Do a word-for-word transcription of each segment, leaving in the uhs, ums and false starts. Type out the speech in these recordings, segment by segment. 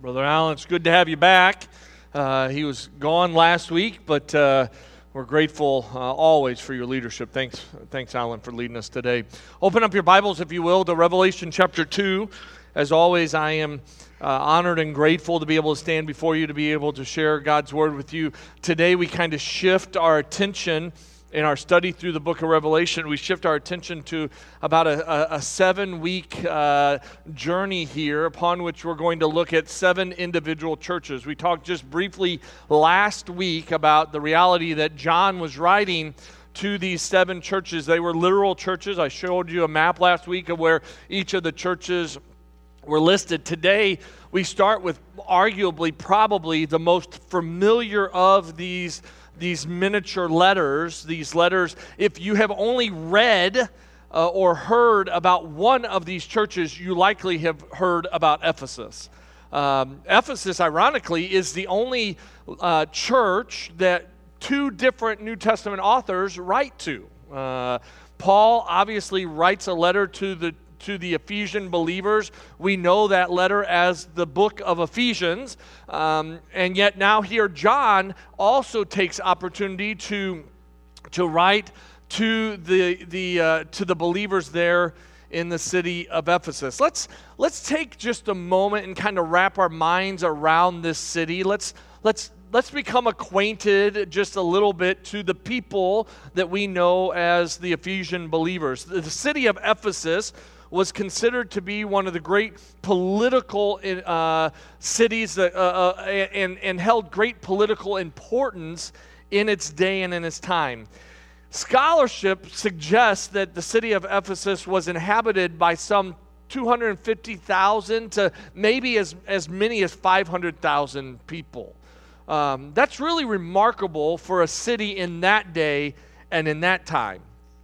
Brother Allen, it's good to have you back. Uh, he was gone last week, but uh, we're grateful uh, always for your leadership. Thanks, thanks, Alan, for leading us today. Open up your Bibles, if you will, to Revelation chapter two. As always, I am uh, honored and grateful to be able to stand before you, to be able to share God's Word with you. Today, we kind of shift our attention in our study through the book of Revelation. We shift our attention to about a, a, a seven-week uh, journey here, upon which we're going to look at seven individual churches. We talked just briefly last week about the reality that John was writing to these seven churches. They were literal churches. I showed you a map last week of where each of the churches were listed. Today, we start with arguably, probably the most familiar of these these miniature letters, these letters. If you have only read uh, or heard about one of these churches, you likely have heard about Ephesus. Um, Ephesus, ironically, is the only uh, church that two different New Testament authors write to. Uh, Paul obviously writes a letter to the to the Ephesian believers. We know that letter as the book of Ephesians. Um, and yet now here John also takes opportunity to, to write to the, the, uh, to the believers there in the city of Ephesus. Let's, let's take just a moment and kind of wrap our minds around this city. Let's, let's, let's become acquainted just a little bit to the people that we know as the Ephesian believers. The, the city of Ephesus was considered to be one of the great political uh, cities that, uh, uh, and, and held great political importance in its day and in its time. Scholarship suggests that the city of Ephesus was inhabited by some two hundred fifty thousand to maybe as, as many as five hundred thousand people. Um, that's really remarkable for a city in that day and in that time.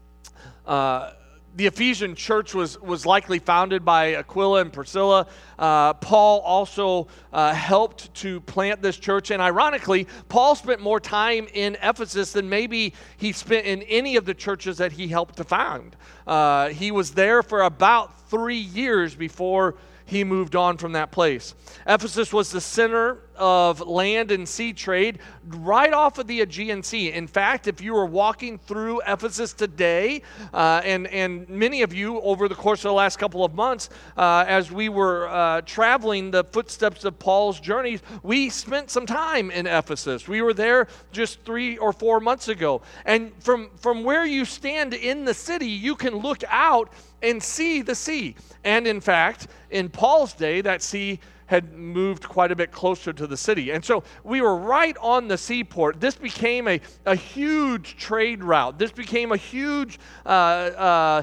Uh, The Ephesian church was, was likely founded by Aquila and Priscilla. Uh, Paul also uh, helped to plant this church. And ironically, Paul spent more time in Ephesus than maybe he spent in any of the churches that he helped to found. Uh, he was there for about three years before he moved on from that place. Ephesus was the center of land and sea trade right off of the Aegean Sea. In fact, if you were walking through Ephesus today, uh, and, and many of you over the course of the last couple of months, uh, as we were uh, traveling the footsteps of Paul's journeys, we spent some time in Ephesus. We were there just three or four months ago. And from, from where you stand in the city, you can look out and see the sea. And in fact, in Paul's day, that sea had moved quite a bit closer to the city. And so we were right on the seaport. This became a, a huge trade route. This became a huge uh, uh,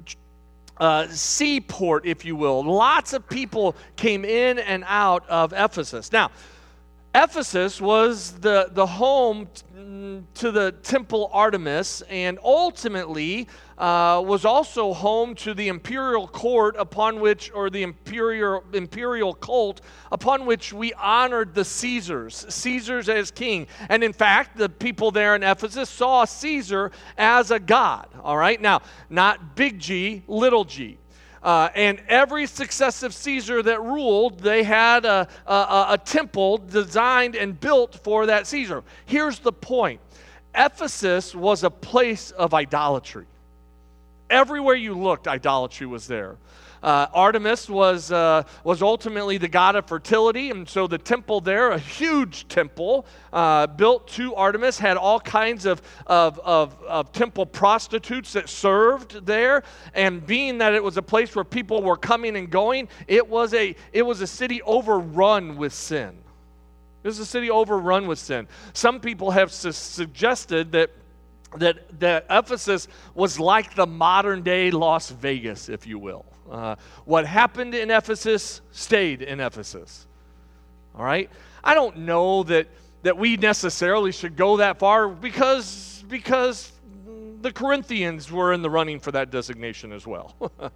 uh, seaport, if you will. Lots of people came in and out of Ephesus. Now, Ephesus was the, the home to the temple Artemis, and ultimately uh, was also home to the imperial court upon which, or the imperial imperial cult upon which we honored the Caesars, Caesars as king. And in fact, the people there in Ephesus saw Caesar as a god, all right? Now, not big G, little g. Uh, and every successive Caesar that ruled, they had a, a, a temple designed and built for that Caesar. Here's the point. Ephesus was a place of idolatry. Everywhere you looked, idolatry was there. Uh, Artemis was uh, was ultimately the god of fertility, and so the temple there, a huge temple uh, built to Artemis, had all kinds of, of, of, of temple prostitutes that served there. And being that it was a place where people were coming and going, it was a it was a city overrun with sin. It was a city overrun with sin. Some people have su- suggested that that that Ephesus was like the modern day Las Vegas, if you will. Uh, what happened in Ephesus stayed in Ephesus. All right? I don't know that that we necessarily should go that far because because the Corinthians were in the running for that designation as well.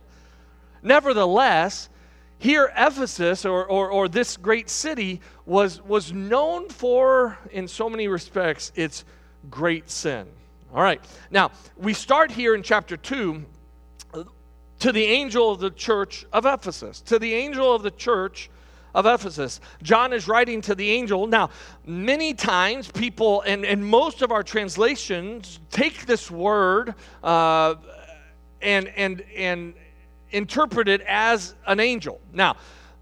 Nevertheless, here Ephesus, or, or or this great city, was was known for, in so many respects, its great sin. All right. Now, we start here in chapter two, to the angel of the church of Ephesus. To the angel of the church of Ephesus. John is writing to the angel. Now, many times people, and, and most of our translations, take this word uh, and, and, and interpret it as an angel. Now,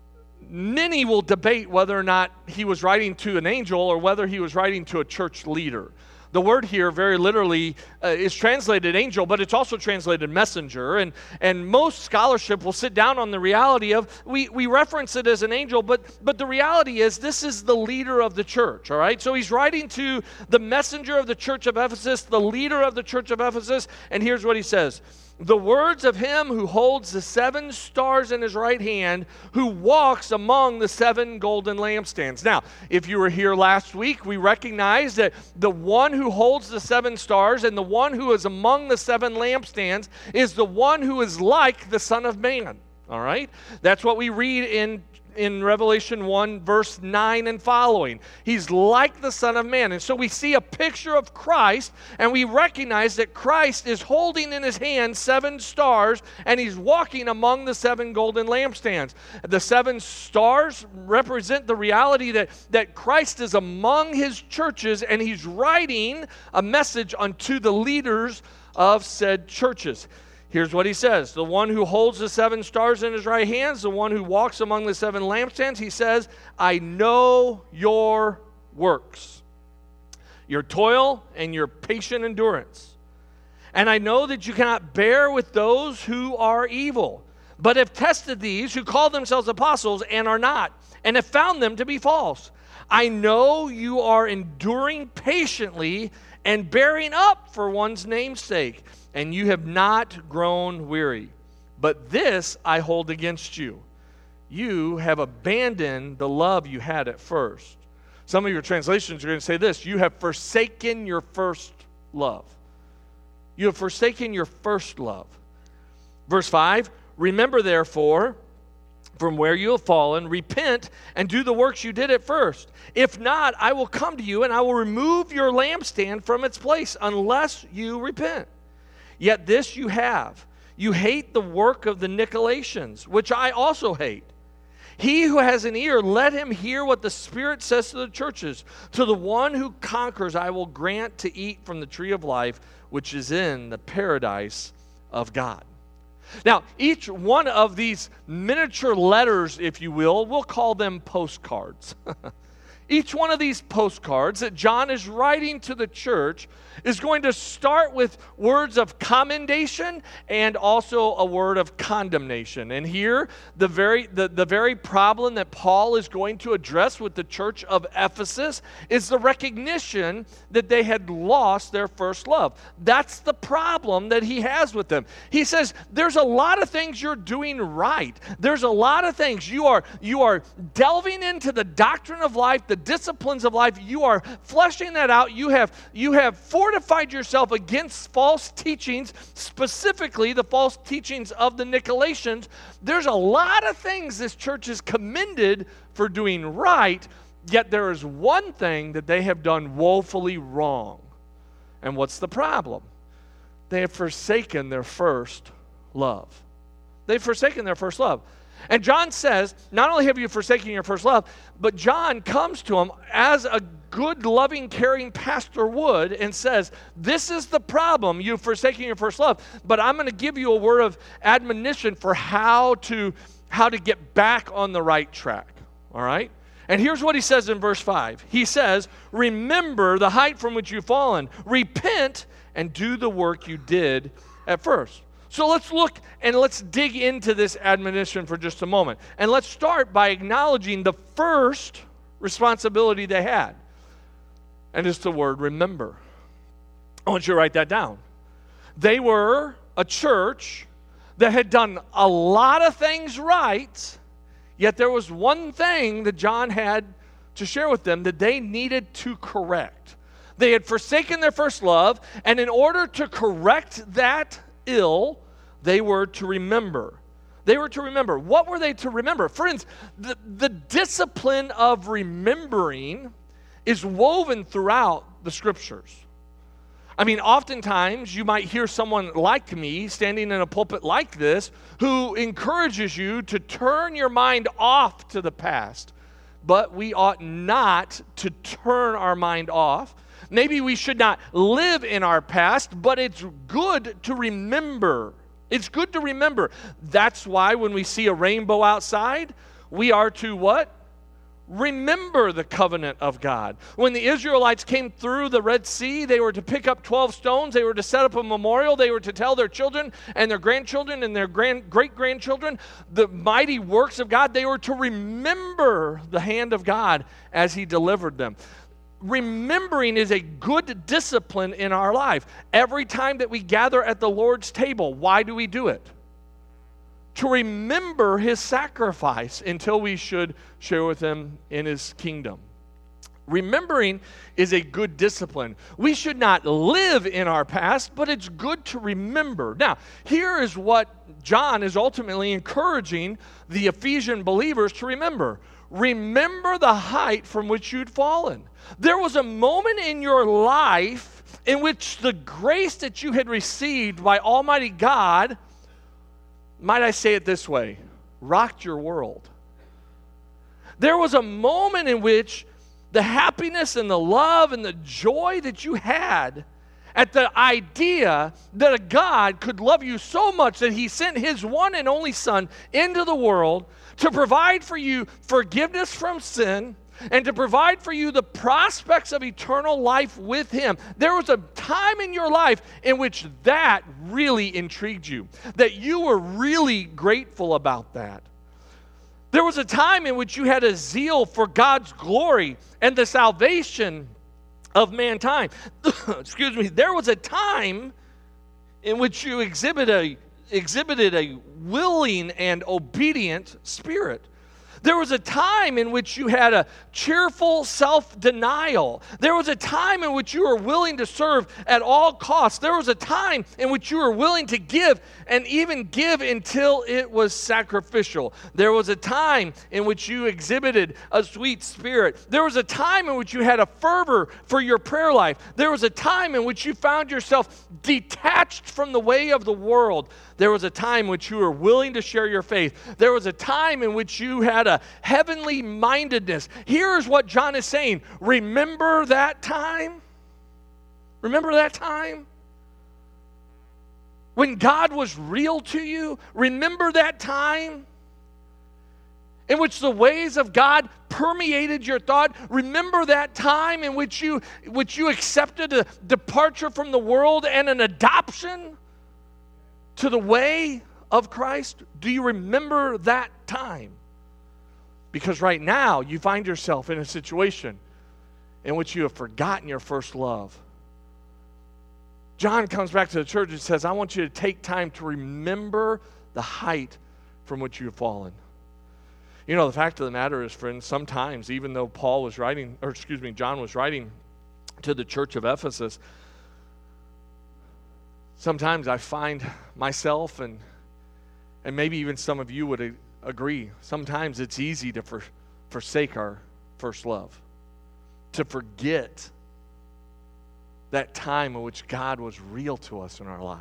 many will debate whether or not he was writing to an angel or whether he was writing to a church leader. The word here very literally uh, is translated angel, but it's also translated messenger. And, and most scholarship will sit down on the reality of, we, we reference it as an angel, but, but the reality is this is the leader of the church, all right? So he's writing to the messenger of the church of Ephesus, the leader of the church of Ephesus, and here's what he says. The words of him who holds the seven stars in his right hand, who walks among the seven golden lampstands. Now, if you were here last week, we recognize that the one who holds the seven stars and the one who is among the seven lampstands is the one who is like the Son of Man. All right? That's what we read in in Revelation one, verse nine and following. He's like the Son of Man. And so we see a picture of Christ, and we recognize that Christ is holding in his hand seven stars, and he's walking among the seven golden lampstands. The seven stars represent the reality that, that Christ is among his churches, and he's writing a message unto the leaders of said churches. Here's what he says. The one who holds the seven stars in his right hands, the one who walks among the seven lampstands, he says, I know your works, your toil and your patient endurance. And I know that you cannot bear with those who are evil, but have tested these who call themselves apostles and are not, and have found them to be false. I know you are enduring patiently and bearing up for one's name's sake, and you have not grown weary. But this I hold against you. You have abandoned the love you had at first. Some of your translations are going to say this. You have forsaken your first love. You have forsaken your first love. Verse five, remember therefore from where you have fallen, repent and do the works you did at first. If not, I will come to you and I will remove your lampstand from its place unless you repent. Yet this you have. You hate the work of the Nicolaitans, which I also hate. He who has an ear, let him hear what the Spirit says to the churches. To the one who conquers, I will grant to eat from the tree of life, which is in the paradise of God. Now, each one of these miniature letters, if you will, we'll call them postcards. Each one of these postcards that John is writing to the church is going to start with words of commendation and also a word of condemnation. And here, the very, the, the very problem that Paul is going to address with the church of Ephesus is the recognition that they had lost their first love. That's the problem that he has with them. He says, there's a lot of things you're doing right. There's a lot of things. You are, you are delving into the doctrine of life, the disciplines of life. You are fleshing that out. You have, you have fortified yourself against false teachings, specifically the false teachings of the Nicolaitans. There's a lot of things this church is commended for doing right, yet there is one thing that they have done woefully wrong. And what's the problem? They have forsaken their first love. They've forsaken their first love. And John says, not only have you forsaken your first love, but John comes to him as a good, loving, caring pastor would and says, this is the problem, you've forsaken your first love, but I'm going to give you a word of admonition for how to, how to get back on the right track, all right? And here's what he says in verse five. He says, remember the height from which you've fallen. Repent and do the work you did at first. So let's look and let's dig into this admonition for just a moment. And let's start by acknowledging the first responsibility they had. And it's the word remember. I want you to write that down. They were a church that had done a lot of things right, yet there was one thing that John had to share with them that they needed to correct. They had forsaken their first love, and in order to correct that ill, they were to remember. They were to remember. What were they to remember? Friends, the, the discipline of remembering is woven throughout the Scriptures. I mean, oftentimes you might hear someone like me standing in a pulpit like this who encourages you to turn your mind off to the past. But we ought not to turn our mind off. Maybe we should not live in our past, but it's good to remember. It's good to remember. That's why when we see a rainbow outside, we are to what? Remember the covenant of God. When the Israelites came through the Red Sea, they were to pick up twelve stones. They were to set up a memorial. They were to tell their children and their grandchildren and their grand, great-grandchildren the mighty works of God. They were to remember the hand of God as He delivered them. Remembering is a good discipline in our life. Every time that we gather at the Lord's table, why do we do it? To remember His sacrifice until we should share with Him in His kingdom. Remembering is a good discipline. We should not live in our past, but it's good to remember. Now, here is what John is ultimately encouraging the Ephesian believers to remember. Remember the height from which you'd fallen. There was a moment in your life in which the grace that you had received by Almighty God, might I say it this way, rocked your world. There was a moment in which the happiness and the love and the joy that you had at the idea that a God could love you so much that He sent His one and only Son into the world to provide for you forgiveness from sin and to provide for you the prospects of eternal life with Him. There was a time in your life in which that really intrigued you, that you were really grateful about that. There was a time in which you had a zeal for God's glory and the salvation of mankind. Excuse me. There was a time in which you exhibit a, exhibited a willing and obedient spirit. There was a time in which you had a cheerful self-denial. There was a time in which you were willing to serve at all costs. There was a time in which you were willing to give and even give until it was sacrificial. There was a time in which you exhibited a sweet spirit. There was a time in which you had a fervor for your prayer life. There was a time in which you found yourself detached from the way of the world. There was a time in which you were willing to share your faith. There was a time in which you had a heavenly mindedness. Here's what John is saying. Remember that time? Remember that time? When God was real to you? Remember that time? In which the ways of God permeated your thought. Remember that time in which you, which you accepted a departure from the world and an adoption to the way of Christ? Do you remember that time? Because right now you find yourself in a situation in which you have forgotten your first love. John comes back to the church and says, I want you to take time to remember the height from which you have fallen. You know, the fact of the matter is, friends, sometimes even though Paul was writing, or excuse me, John was writing to the church of Ephesus, sometimes I find myself, and and maybe even some of you would a- agree, sometimes it's easy to for, forsake our first love, to forget that time in which God was real to us in our life.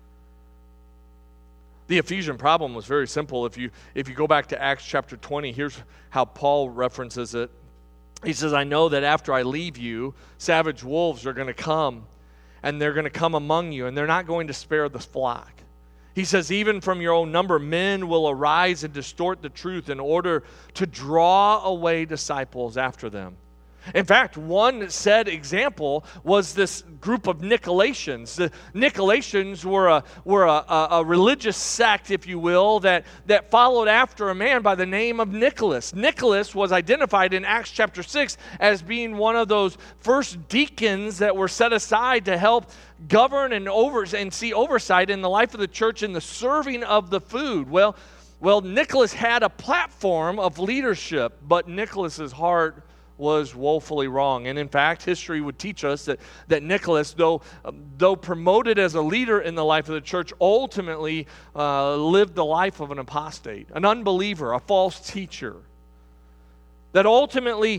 The Ephesian problem was very simple. If you if you go back to Acts chapter twenty, here's how Paul references it. He says, I know that after I leave you, savage wolves are going to come, and they're going to come among you, and they're not going to spare the flock. He says, even from your own number, men will arise and distort the truth in order to draw away disciples after them. In fact, one said example was this group of Nicolaitans. The Nicolaitans were a were a, a, a religious sect, if you will, that, that followed after a man by the name of Nicholas. Nicholas was identified in Acts chapter six as being one of those first deacons that were set aside to help govern and over and see oversight in the life of the church in the serving of the food. Well, well, Nicholas had a platform of leadership, but Nicholas's heart was woefully wrong. And in fact, history would teach us that, that Nicholas, though, though promoted as a leader in the life of the church, ultimately uh, lived the life of an apostate, an unbeliever, a false teacher. That ultimately,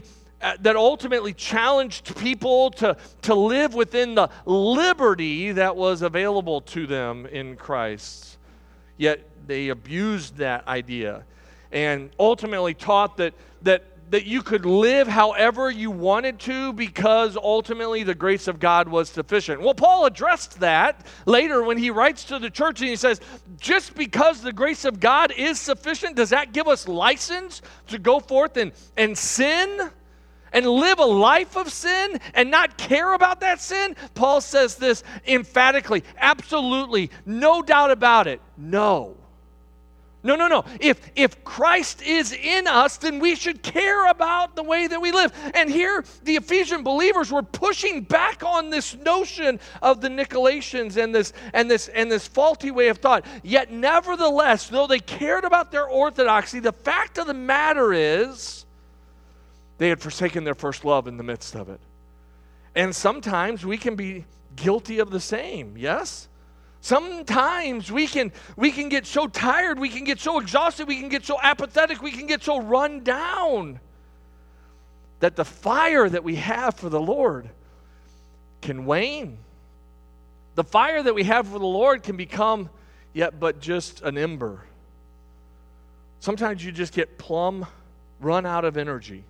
uh, that ultimately challenged people to, to live within the liberty that was available to them in Christ. Yet they abused that idea and ultimately taught that that that you could live however you wanted to because ultimately the grace of God was sufficient. Well, Paul addressed that later when he writes to the church and he says, just because the grace of God is sufficient, does that give us license to go forth and, and sin and live a life of sin and not care about that sin? Paul says this emphatically, absolutely, no doubt about it, no. No, no, no. If if Christ is in us, then we should care about the way that we live. And here, the Ephesian believers were pushing back on this notion of the Nicolaitans and this and this and this faulty way of thought. Yet, nevertheless, though they cared about their orthodoxy, the fact of the matter is, they had forsaken their first love in the midst of it. And sometimes we can be guilty of the same. Yes. Sometimes we can we can get so tired, we can get so exhausted, we can get so apathetic, we can get so run down that the fire that we have for the Lord can wane. The fire that we have for the Lord can become yet but just an ember. Sometimes you just get plumb run out of energy.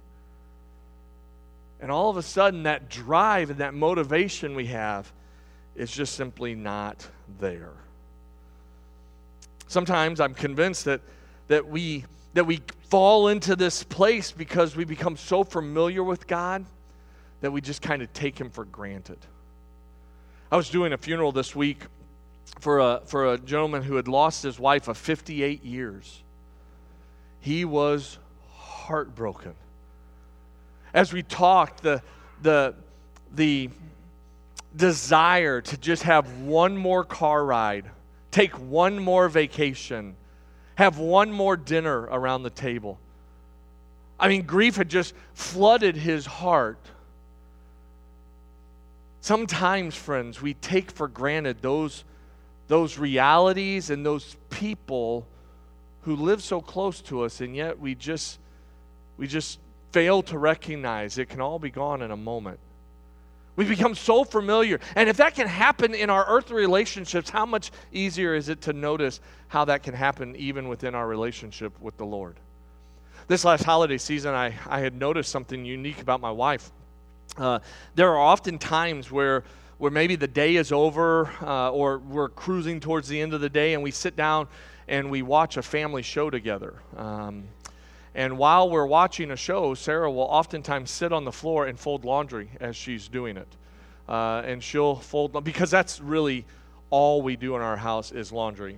And all of a sudden that drive and that motivation we have is just simply not there. Sometimes I'm convinced that that we that we fall into this place because we become so familiar with God that we just kind of take him for granted. I was doing a funeral this week for a for a gentleman who had lost his wife of fifty-eight years. He was heartbroken. As we talked, the the the desire to just have one more car ride, take one more vacation, have one more dinner around the table. I mean, grief had just flooded his heart. Sometimes, friends, we take for granted those, those realities and those people who live so close to us, and yet we just, we just fail to recognize it can all be gone in a moment. We become so familiar. And if that can happen in our earthly relationships, how much easier is it to notice how that can happen even within our relationship with the Lord? This last holiday season, I, I had noticed something unique about my wife. Uh, there are often times where, where maybe the day is over uh, or we're cruising towards the end of the day and we sit down and we watch a family show together. Um, And while we're watching a show, Sarah will oftentimes sit on the floor and fold laundry as she's doing it. Uh, and she'll fold, because that's really all we do in our house is laundry.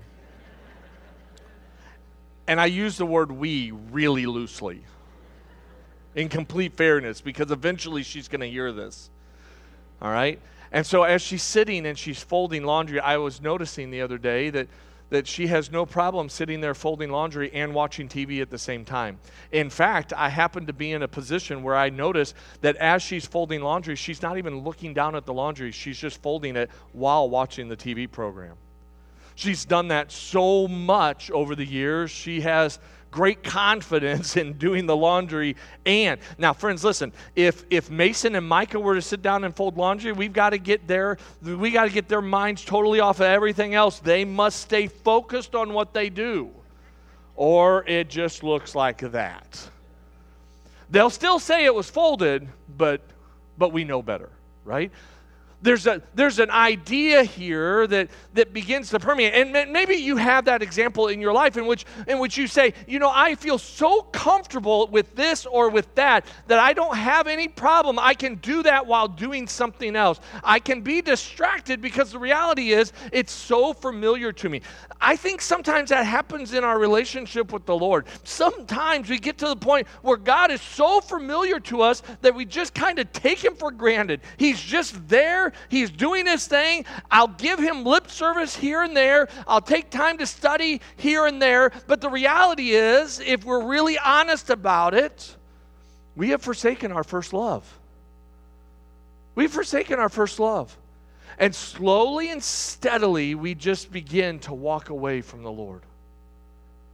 And I use the word we really loosely, in complete fairness, because eventually she's going to hear this. All right? And so as she's sitting and she's folding laundry, I was noticing the other day that that she has no problem sitting there folding laundry and watching T V at the same time. In fact, I happen to be in a position where I notice that as she's folding laundry, she's not even looking down at the laundry. She's just folding it while watching the T V program. She's done that so much over the years. She has great confidence in doing the laundry. And now, friends, listen, if if Mason and Micah were to sit down and fold laundry, we've got to get their we got to get their minds totally off of everything else. They must stay focused on what they do, or it just looks like that. They'll still say it was folded, but but we know better, right? There's a there's an idea here that, that begins to permeate. And maybe you have that example in your life in which in which you say, you know, I feel so comfortable with this or with that that I don't have any problem. I can do that while doing something else. I can be distracted because the reality is it's so familiar to me. I think sometimes that happens in our relationship with the Lord. Sometimes we get to the point where God is so familiar to us that we just kind of take him for granted. He's just there. He's doing his thing. I'll give him lip service here and there. I'll take time to study here and there. But the reality is, if we're really honest about it, we have forsaken our first love. We've forsaken our first love. And slowly and steadily, we just begin to walk away from the Lord.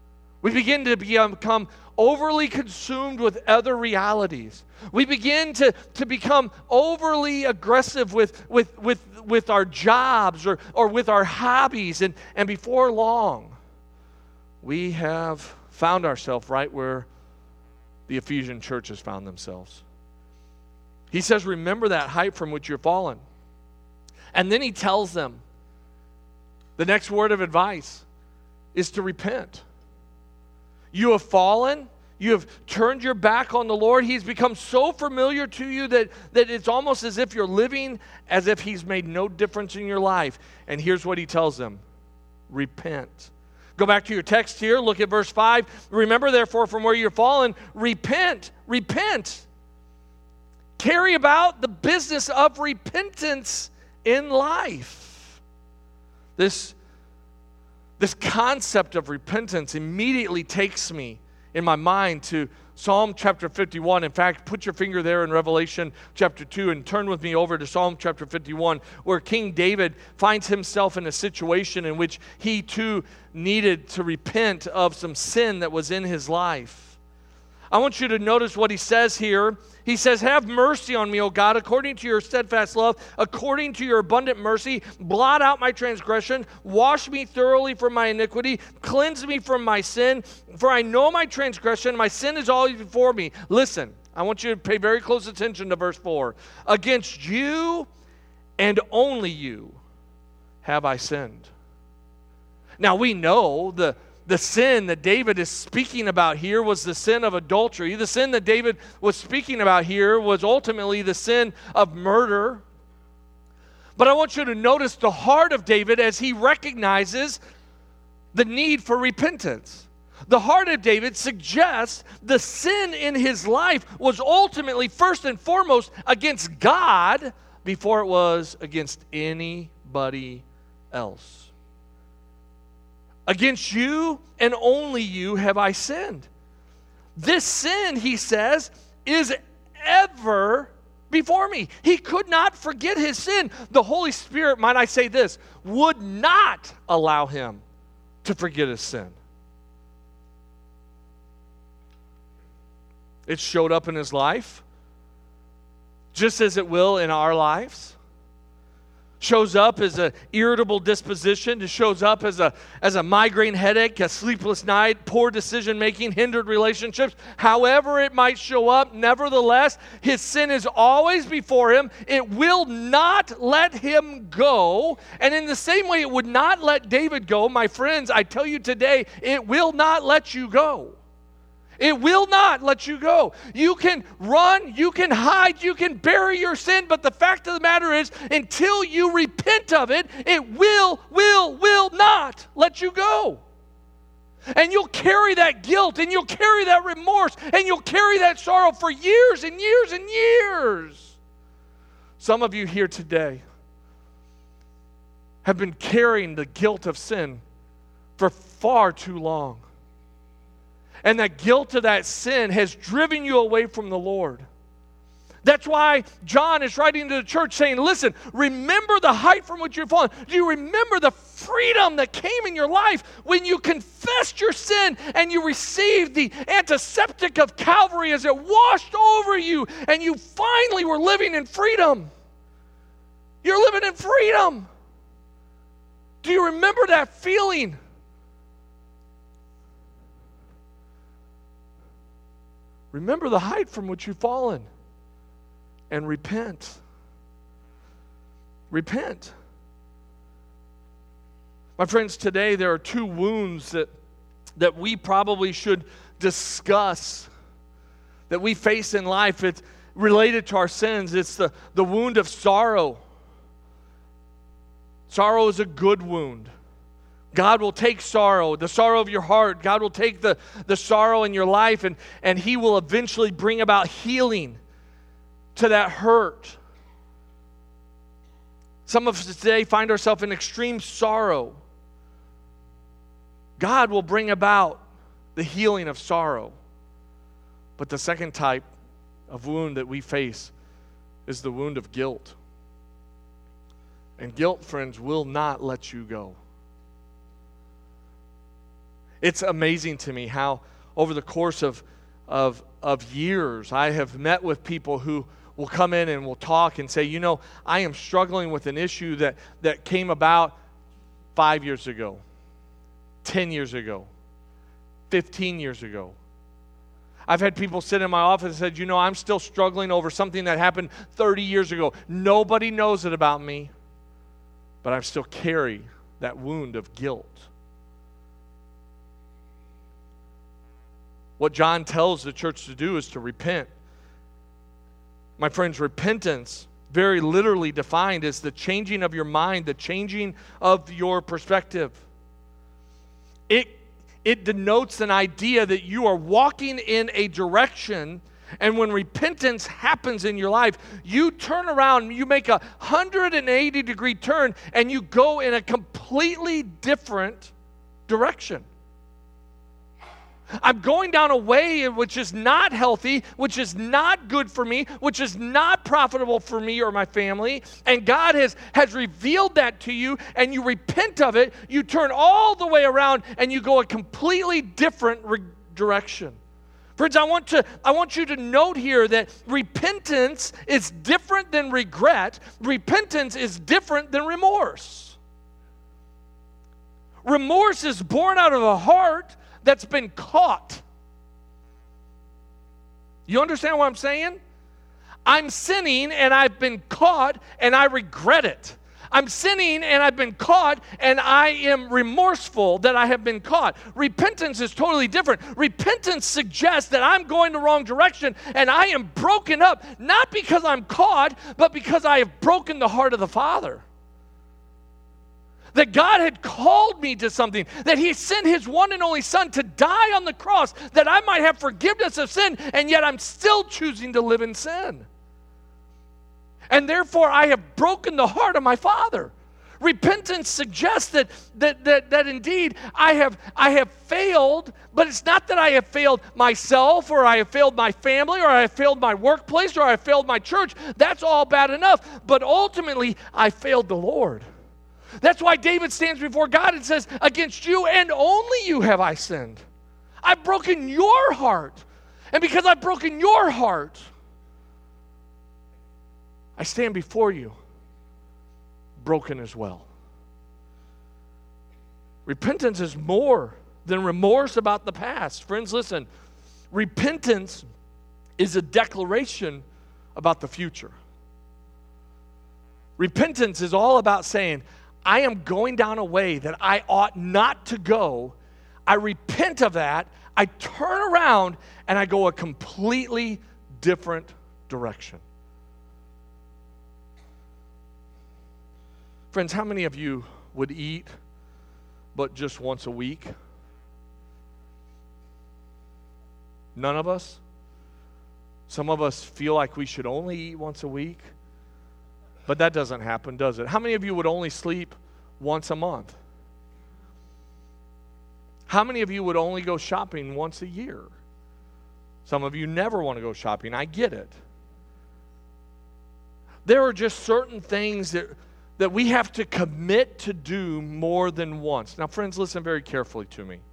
We begin to become overly consumed with other realities. We begin to, to become overly aggressive with, with, with, with our jobs or, or with our hobbies. And, and before long, we have found ourselves right where the Ephesian church has found themselves. He says, remember that height from which you're fallen. And then he tells them, the next word of advice is to repent. You have fallen. You have turned your back on the Lord. He's become so familiar to you that, that it's almost as if you're living as if he's made no difference in your life. And here's what he tells them. Repent. Go back to your text here. Look at verse five. Remember, therefore, from where you're fallen, repent. Repent. Carry about the business of repentance in life. This This concept of repentance immediately takes me in my mind to Psalm chapter fifty-one. In fact, put your finger there in Revelation chapter two and turn with me over to Psalm chapter fifty-one, where King David finds himself in a situation in which he too needed to repent of some sin that was in his life. I want you to notice what he says here. He says, have mercy on me, O God, according to your steadfast love, according to your abundant mercy. Blot out my transgression. Wash me thoroughly from my iniquity. Cleanse me from my sin. For I know my transgression. My sin is always before me. Listen, I want you to pay very close attention to verse four. Against you and only you have I sinned. Now we know the The sin that David is speaking about here was the sin of adultery. The sin that David was speaking about here was ultimately the sin of murder. But I want you to notice the heart of David as he recognizes the need for repentance. The heart of David suggests the sin in his life was ultimately first and foremost against God before it was against anybody else. Against you and only you have I sinned. This sin, he says, is ever before me. He could not forget his sin. The Holy Spirit, might I say this, would not allow him to forget his sin. It showed up in his life, just as it will in our lives. Shows up as an irritable disposition. It shows up as a, as a migraine headache, a sleepless night, poor decision-making, hindered relationships. However it might show up, nevertheless, his sin is always before him. It will not let him go. And in the same way it would not let David go, my friends, I tell you today, it will not let you go. It will not let you go. You can run, you can hide, you can bury your sin, but the fact of the matter is, until you repent of it, it will, will, will not let you go. And you'll carry that guilt, and you'll carry that remorse, and you'll carry that sorrow for years and years and years. Some of you here today have been carrying the guilt of sin for far too long. And that guilt of that sin has driven you away from the Lord. That's why John is writing to the church saying, listen, remember the height from which you've fallen. Do you remember the freedom that came in your life when you confessed your sin and you received the antiseptic of Calvary as it washed over you and you finally were living in freedom? You're living in freedom. Do you remember that feeling? Remember the height from which you've fallen and repent. Repent. My friends, today there are two wounds that, that we probably should discuss that we face in life. It's related to our sins. It's the, the wound of sorrow. Sorrow is a good wound. God will take sorrow, the sorrow of your heart. God will take the, the sorrow in your life, and, and He will eventually bring about healing to that hurt. Some of us today find ourselves in extreme sorrow. God will bring about the healing of sorrow. But the second type of wound that we face is the wound of guilt. And guilt, friends, will not let you go. It's amazing to me how over the course of, of, of years, I have met with people who will come in and will talk and say, you know, I am struggling with an issue that, that came about five years ago, ten years ago, fifteen years ago. I've had people sit in my office and said, you know, I'm still struggling over something that happened thirty years ago. Nobody knows it about me, but I still carry that wound of guilt. What John tells the church to do is to repent. My friends, repentance, very literally defined, is the changing of your mind, the changing of your perspective. It, it denotes an idea that you are walking in a direction, and when repentance happens in your life, you turn around, you make a one hundred eighty degree turn, and you go in a completely different direction. I'm going down a way which is not healthy, which is not good for me, which is not profitable for me or my family, and God has, has revealed that to you, and you repent of it, you turn all the way around, and you go a completely different re- direction. Friends, I want to I want you to note here that repentance is different than regret. Repentance is different than remorse. Remorse is born out of a heart that's been caught. You understand what I'm saying? I'm sinning and I've been caught and I regret it. I'm sinning and I've been caught and I am remorseful that I have been caught. Repentance is totally different. Repentance suggests that I'm going the wrong direction and I am broken up, not because I'm caught, but because I have broken the heart of the Father. That God had called me to something, that He sent His one and only Son to die on the cross, that I might have forgiveness of sin, and yet I'm still choosing to live in sin. And therefore, I have broken the heart of my Father. Repentance suggests that, that, that, that indeed I have, I have failed, but it's not that I have failed myself, or I have failed my family, or I have failed my workplace, or I have failed my church. That's all bad enough. But ultimately, I failed the Lord. That's why David stands before God and says, against you and only you have I sinned. I've broken your heart. And because I've broken your heart, I stand before you broken as well. Repentance is more than remorse about the past. Friends, listen. Repentance is a declaration about the future. Repentance is all about saying, I am going down a way that I ought not to go. I repent of that. I turn around and I go a completely different direction. Friends, how many of you would eat but just once a week? None of us? Some of us feel like we should only eat once a week. But that doesn't happen, does it? How many of you would only sleep once a month? How many of you would only go shopping once a year? Some of you never want to go shopping. I get it. There are just certain things that, that we have to commit to do more than once. Now, friends, listen very carefully to me.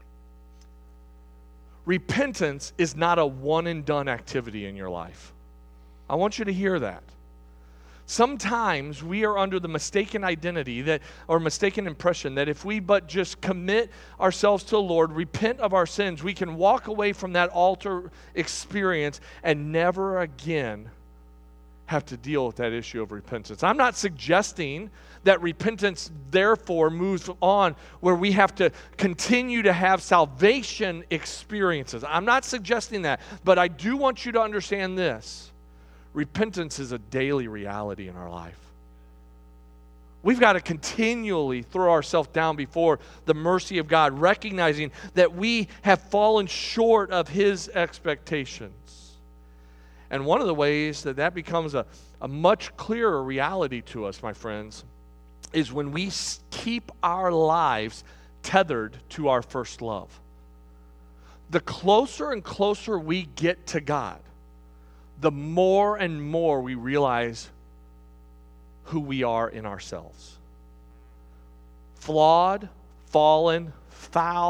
Repentance is not a one-and-done activity in your life. I want you to hear that. Sometimes we are under the mistaken identity that, or mistaken impression that if we but just commit ourselves to the Lord, repent of our sins, we can walk away from that altar experience and never again have to deal with that issue of repentance. I'm not suggesting that repentance therefore moves on where we have to continue to have salvation experiences. I'm not suggesting that, but I do want you to understand this. Repentance is a daily reality in our life. We've got to continually throw ourselves down before the mercy of God, recognizing that we have fallen short of His expectations. And one of the ways that that becomes a, a much clearer reality to us, my friends, is when we keep our lives tethered to our first love. The closer and closer we get to God, the more and more we realize who we are in ourselves. Flawed, fallen, foul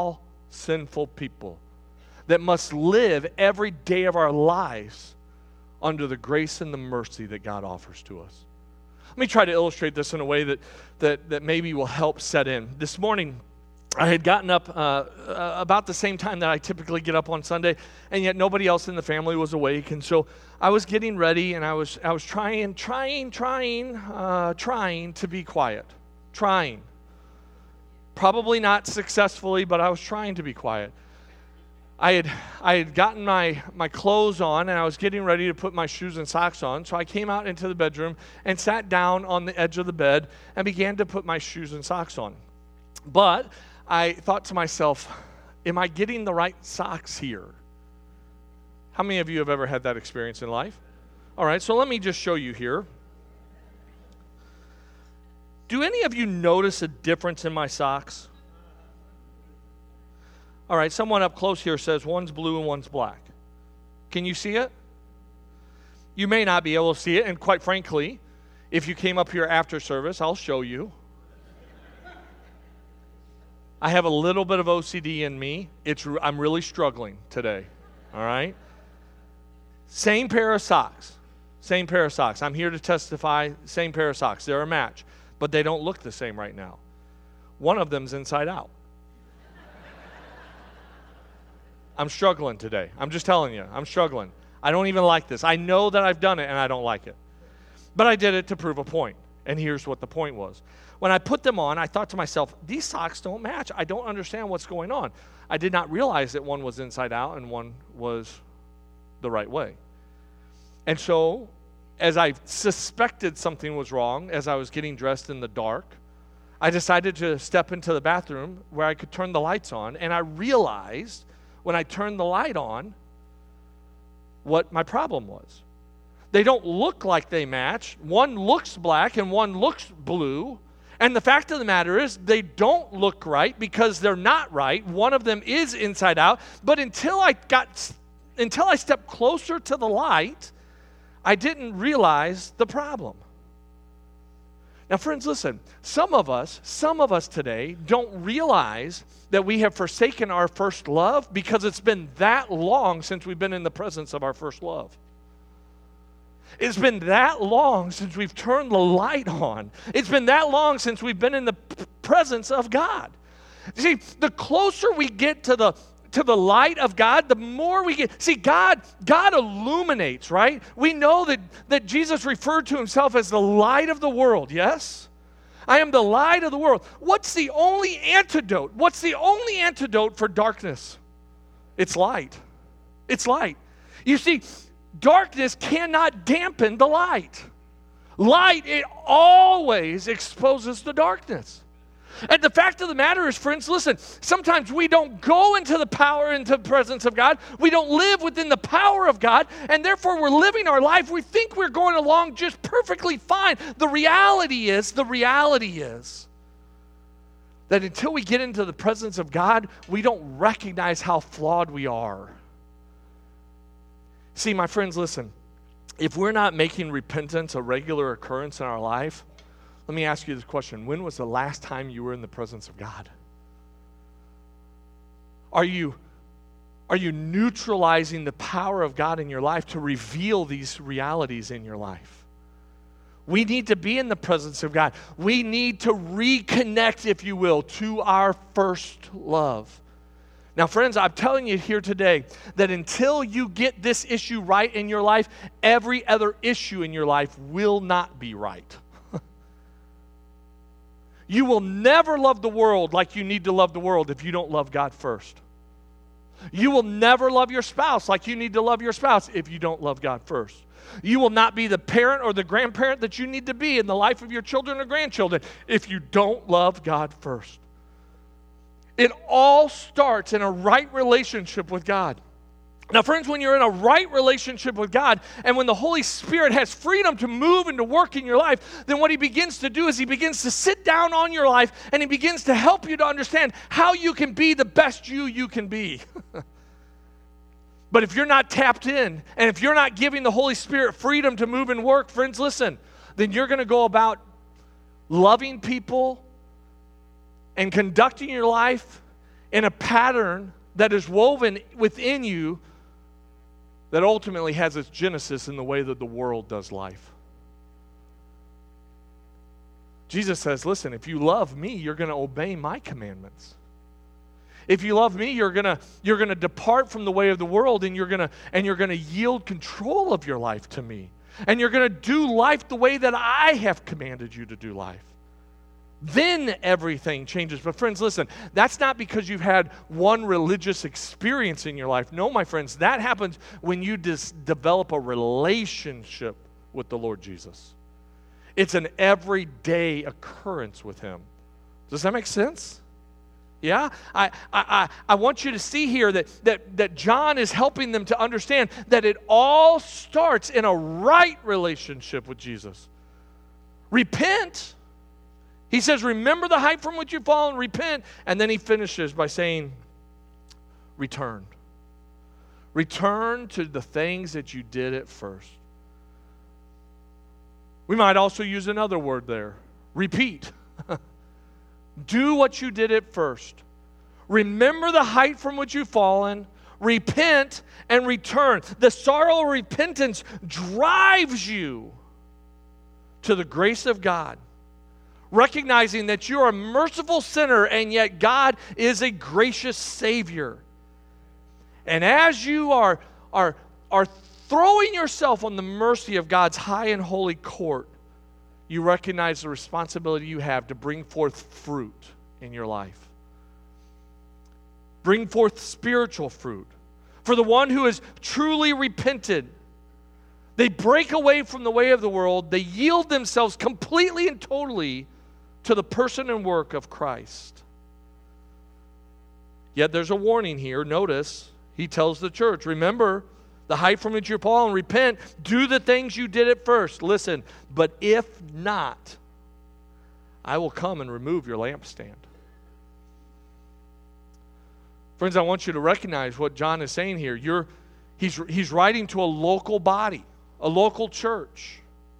sinful people that must live every day of our lives under the grace and the mercy that God offers to us. Let me try to illustrate this in a way that, that, that maybe will help set in. This morning, I had gotten up uh, uh, about the same time that I typically get up on Sunday, and yet nobody else in the family was awake. And so I was getting ready, and I was I was trying, trying, trying, uh, trying to be quiet. Trying. Probably not successfully, but I was trying to be quiet. I had I had gotten my, my clothes on, and I was getting ready to put my shoes and socks on. So I came out into the bedroom and sat down on the edge of the bed and began to put my shoes and socks on. But I thought to myself, am I getting the right socks here? How many of you have ever had that experience in life? All right, so let me just show you here. Do any of you notice a difference in my socks? All right, someone up close here says one's blue and one's black. Can you see it? You may not be able to see it, and quite frankly, if you came up here after service, I'll show you. I have a little bit of O C D in me. It's I'm really struggling today, all right? Same pair of socks. Same pair of socks. I'm here to testify, same pair of socks. They're a match, but they don't look the same right now. One of them's inside out. I'm struggling today. I'm just telling you, I'm struggling. I don't even like this. I know that I've done it, and I don't like it. But I did it to prove a point, and here's what the point was. When I put them on, I thought to myself, these socks don't match. I don't understand what's going on. I did not realize that one was inside out and one was the right way. And so, as I suspected something was wrong, as I was getting dressed in the dark, I decided to step into the bathroom where I could turn the lights on, and I realized when I turned the light on what my problem was. They don't look like they match. One looks black and one looks blue. And the fact of the matter is they don't look right because they're not right. One of them is inside out. But until I got, until I stepped closer to the light, I didn't realize the problem. Now, friends, listen. Some of us, some of us today don't realize that we have forsaken our first love because it's been that long since we've been in the presence of our first love. It's been that long since we've turned the light on. It's been that long since we've been in the p- presence of God. You see, the closer we get to the to the light of God, the more we get. See, God, God illuminates, right? We know that, that Jesus referred to himself as the light of the world, yes? I am the light of the world. What's the only antidote? What's the only antidote for darkness? It's light. It's light. You see, darkness cannot dampen the light. Light, it always exposes the darkness. And the fact of the matter is, friends, listen, sometimes we don't go into the power, into the presence of God. We don't live within the power of God, and therefore we're living our life. We think we're going along just perfectly fine. The reality is, the reality is that until we get into the presence of God, we don't recognize how flawed we are. See, my friends, listen, if we're not making repentance a regular occurrence in our life, let me ask you this question. When was the last time you were in the presence of God? Are you, are you neutralizing the power of God in your life to reveal these realities in your life? We need to be in the presence of God. We need to reconnect, if you will, to our first love. Now, friends, I'm telling you here today that until you get this issue right in your life, every other issue in your life will not be right. You will never love the world like you need to love the world if you don't love God first. You will never love your spouse like you need to love your spouse if you don't love God first. You will not be the parent or the grandparent that you need to be in the life of your children or grandchildren if you don't love God first. It all starts in a right relationship with God. Now, friends, when you're in a right relationship with God and when the Holy Spirit has freedom to move and to work in your life, then what he begins to do is he begins to sit down on your life and he begins to help you to understand how you can be the best you you can be. But if you're not tapped in and if you're not giving the Holy Spirit freedom to move and work, friends, listen, then you're going to go about loving people and conducting your life in a pattern that is woven within you that ultimately has its genesis in the way that the world does life. Jesus says, listen, if you love me, you're going to obey my commandments. If you love me, you're going to you're going to depart from the way of the world, and you're going to and you're going to yield control of your life to me. And you're going to do life the way that I have commanded you to do life. Then everything changes. But friends, listen, that's not because you've had one religious experience in your life. No, my friends, that happens when you dis- develop a relationship with the Lord Jesus. It's an everyday occurrence with Him. Does that make sense? Yeah? I, I, I, I want you to see here that, that, that John is helping them to understand that it all starts in a right relationship with Jesus. Repent. He says, remember the height from which you've fallen, repent. And then he finishes by saying, return. Return to the things that you did at first. We might also use another word there. Repeat. Do what you did at first. Remember the height from which you've fallen. Repent and return. The sorrow of repentance drives you to the grace of God. Recognizing that you're a merciful sinner and yet God is a gracious Savior. And as you are, are, are throwing yourself on the mercy of God's high and holy court, you recognize the responsibility you have to bring forth fruit in your life. Bring forth spiritual fruit. For the one who has truly repented, they break away from the way of the world. They yield themselves completely and totally to the person and work of Christ. Yet there's a warning here. Notice, he tells the church, remember the height from which you're fallen, repent, do the things you did at first. Listen, but if not, I will come and remove your lampstand. Friends, I want you to recognize what John is saying here. You're, he's, he's writing to a local body, a local church.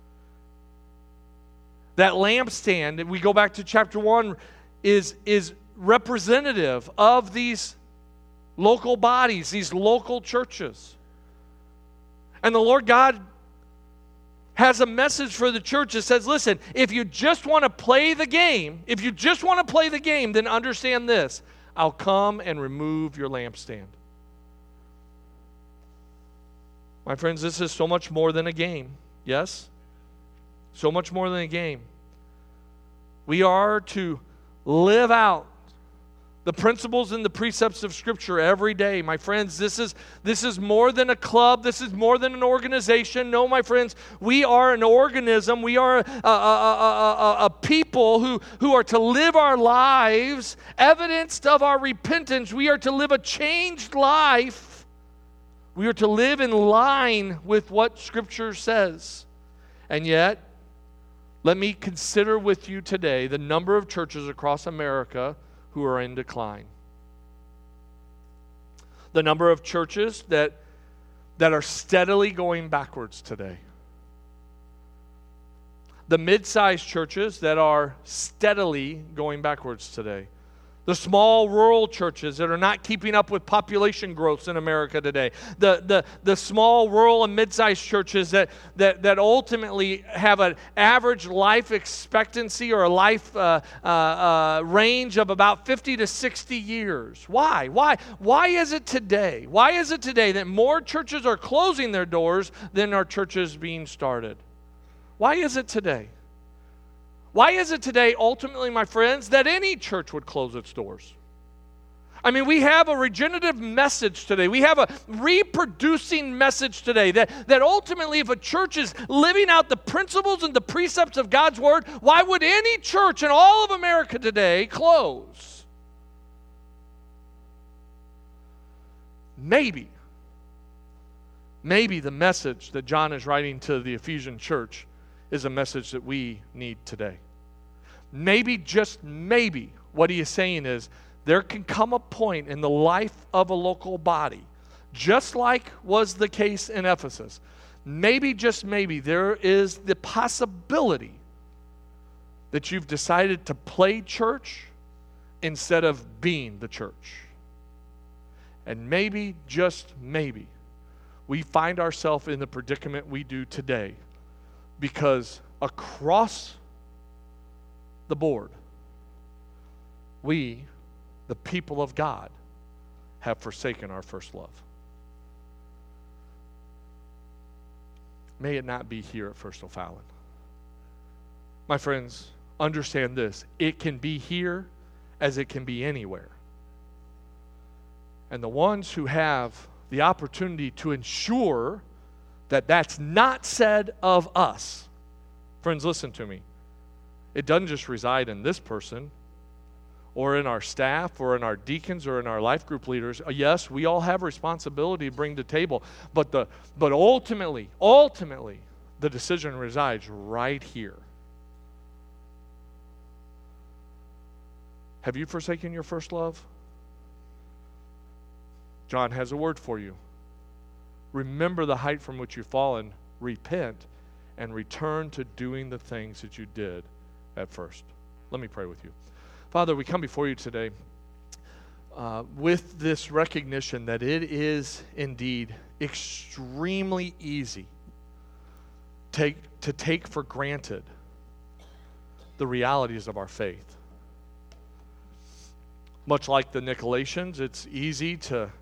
That lampstand, we go back to chapter one, is, is representative of these local bodies, these local churches. And the Lord God has a message for the church that says, listen, if you just want to play the game, if you just want to play the game, then understand this. I'll come and remove your lampstand. My friends, this is so much more than a game. Yes? So much more than a game. We are to live out the principles and the precepts of Scripture every day. My friends, this is, this is more than a club. This is more than an organization. No, my friends, we are an organism. We are a, a, a, a, a people who, who are to live our lives, evidenced of our repentance. We are to live a changed life. We are to live in line with what Scripture says. And yet, let me consider with you today the number of churches across America who are in decline. The number of churches that, that are steadily going backwards today. The mid-sized churches that are steadily going backwards today. The small rural churches that are not keeping up with population growth in America today. The, the, the small rural and mid-sized churches that, that, that ultimately have an average life expectancy or a life uh, uh, uh, range of about fifty to sixty years. Why? Why? Why is it today? Why is it today that more churches are closing their doors than are churches being started? Why is it today? Why is it today, ultimately, my friends, that any church would close its doors? I mean, we have a regenerative message today. We have a reproducing message today that, that ultimately, if a church is living out the principles and the precepts of God's Word, why would any church in all of America today close? Maybe, maybe the message that John is writing to the Ephesian church is a message that we need today. Maybe, just maybe, what he is saying is there can come a point in the life of a local body, just like was the case in Ephesus. Maybe, just maybe, there is the possibility that you've decided to play church instead of being the church. And maybe, just maybe, we find ourselves in the predicament we do today because across the board, we, the people of God, have forsaken our first love. May it not be here at First O'Fallon. My friends, understand this. It can be here as it can be anywhere. And the ones who have the opportunity to ensure that that's not said of us, friends, listen to me. It doesn't just reside in this person or in our staff or in our deacons or in our life group leaders. Yes, we all have responsibility to bring to the table, but the but ultimately, ultimately, the decision resides right here. Have you forsaken your first love? John has a word for you. Remember the height from which you've fallen, repent, and return to doing the things that you did at first. Let me pray with you. Father, we come before you today uh, with this recognition that it is indeed extremely easy take, to take for granted the realities of our faith. Much like the Nicolaitans, it's easy to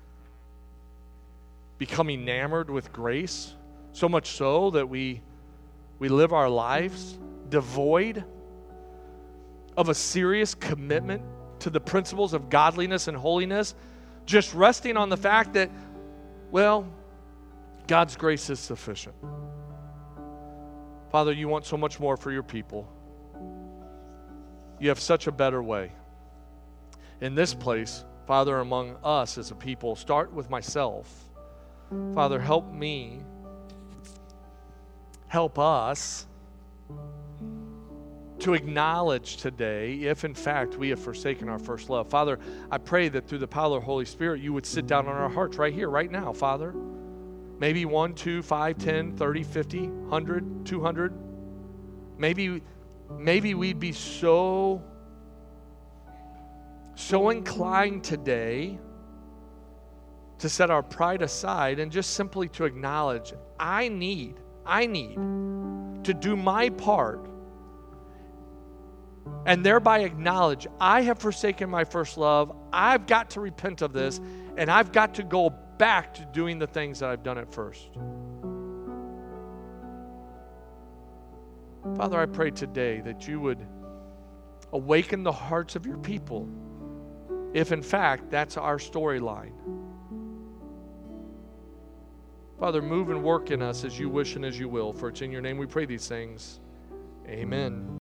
become enamored with grace, so much so that we we live our lives devoid of a serious commitment to the principles of godliness and holiness, just resting on the fact that, well, God's grace is sufficient. Father, you want so much more for your people. You have such a better way. In this place, Father, among us as a people, start with myself. Father, help me, help us to acknowledge today if in fact we have forsaken our first love. Father, I pray that through the power of the Holy Spirit you would sit down on our hearts right here, right now, Father. Maybe one, two, five, ten, thirty, fifty, one hundred, two hundred. Maybe, maybe we'd be so, so inclined today to set our pride aside and just simply to acknowledge, I need, I need to do my part and thereby acknowledge, I have forsaken my first love, I've got to repent of this, and I've got to go back to doing the things that I've done at first. Father, I pray today that you would awaken the hearts of your people, if in fact that's our storyline. Father, move and work in us as you wish and as you will. For it's in your name we pray these things. Amen.